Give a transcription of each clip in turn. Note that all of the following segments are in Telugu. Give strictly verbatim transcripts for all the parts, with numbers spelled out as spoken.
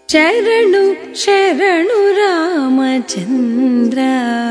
శరణు శరణు రామచంద్ర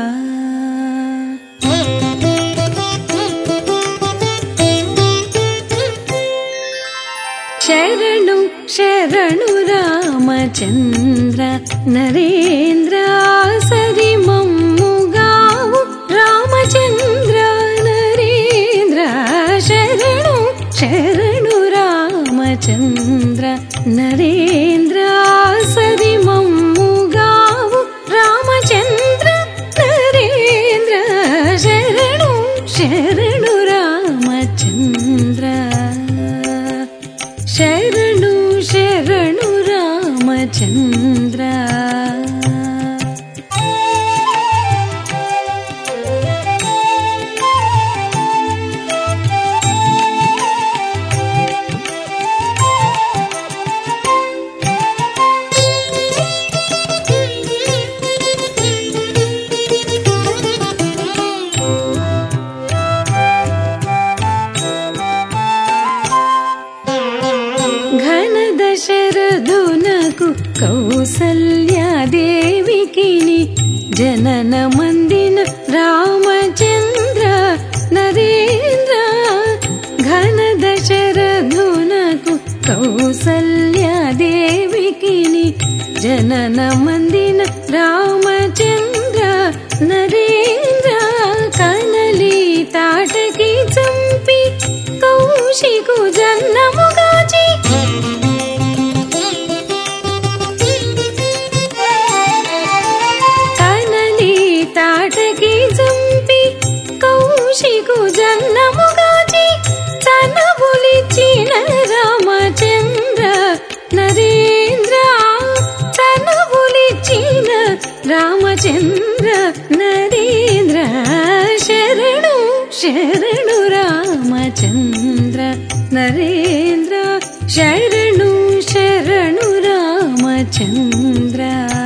శరణు శరణు రామచంద్ర నరేంద్ర సరి మమ్ముగావు రామచంద్ర నరేంద్ర శరణు శరణు రామచంద్ర నరేంద్ర సరి మమ్ముగావు రామచంద్ర నరేంద్ర శరణు శరణు రామచంద్ర శరణు శరణు రామచంద్ర ఘన దశరథునకు కౌసల్యాదేవికిని జనన మందిన రామచంద్ర నరేంద్ర ఘన దశరథునకు కౌసల్యాదేవికిని జనన మందిన రామచంద్ర నరేంద్ర కనలి తాటకి చంపి కౌశికు జన్నముగాచి కనలి తాటకి చంపి కౌశికు జన్నముగాచి చనబులిచిన రామచంద్ర నరేంద్ర చనబులిచిన రామచంద్ర నరేంద్ర శరణు శరణు రామచంద్ర నరేంద్ర శరణు శరణు రామచంద్ర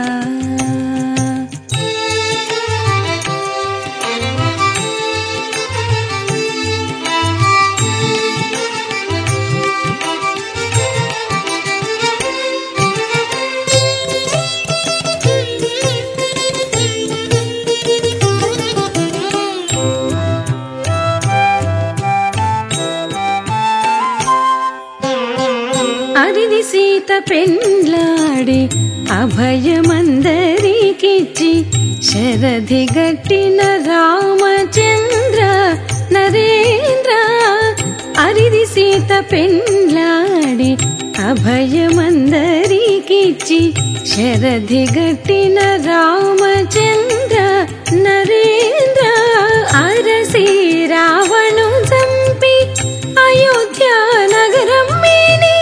అరిది సీత పెండ్లాడి అభయమందరికిచ్చి శరధి గట్టిన రామచంద్ర నరేంద్ర అరిది సీత పెండ్లాడి అభయమందరికిచ్చి శరధి గట్టిన రామచంద్ర నరేంద్ర అరసి రావణు చంపి అయోధ్య నగరం మేని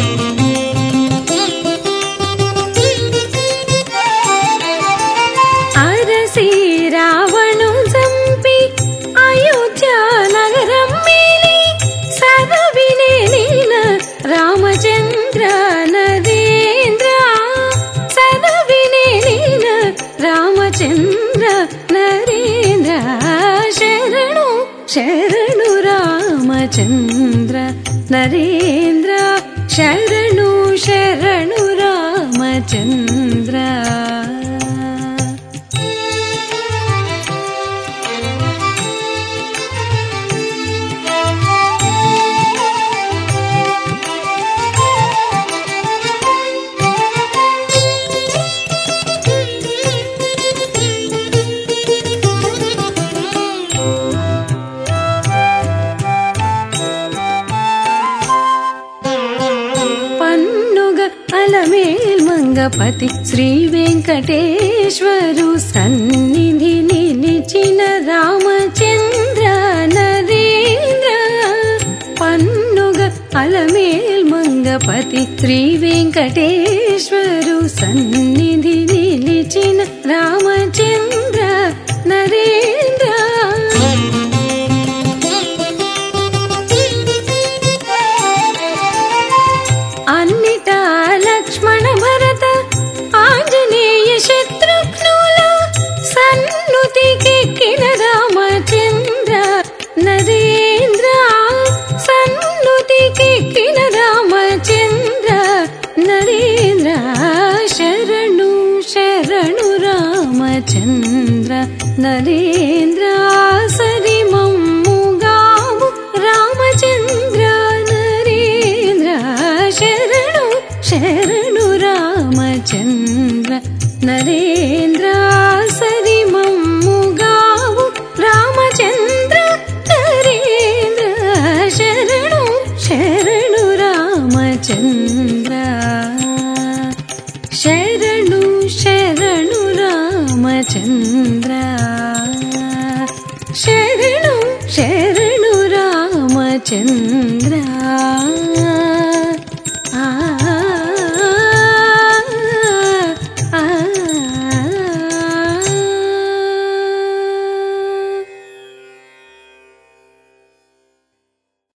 అరసి రావణు చంపి అయోధ్య నగరం మేని సరవినేన రామచంద్ర నరేంద్ర సరవినేన రామచంద్ర నరేంద్ర శరణు శరణు రామచంద్ర నరేంద్ర శరణు శరణు రామచంద్ర అలమేల్మంగపతి శ్రీ వెంకటేశ్వరు సన్నిధి నిలిచిన రామచంద్ర నరేంద్ర పన్నుగ అలమేల్మంగపతి శ్రీ వెంకటేశ్వరు సన్నిధి నిలిచిన రామచంద్ర నరేంద్ర అన్నిటా లక్ష్మణ భరత ఆంజనేయ శత్రుఘ్నుల సన్నుతికెక్కిన రామచంద్ర నరేంద్ర సన్నుతికెక్కిన రామచంద్ర నరేంద్ర రామచంద్ర నరేంద్ర సరి మమ్ముగావు రామచంద్ర నరేంద్ర శరణు శరణు రామచంద్ర నరేంద్ర సరి మమ్ముగావు రామచంద్ర నరేంద్ర శరణు శరణు రామచంద్ర శరణు శరణు రామచంద్ర శరణు శరణు రామచంద్ర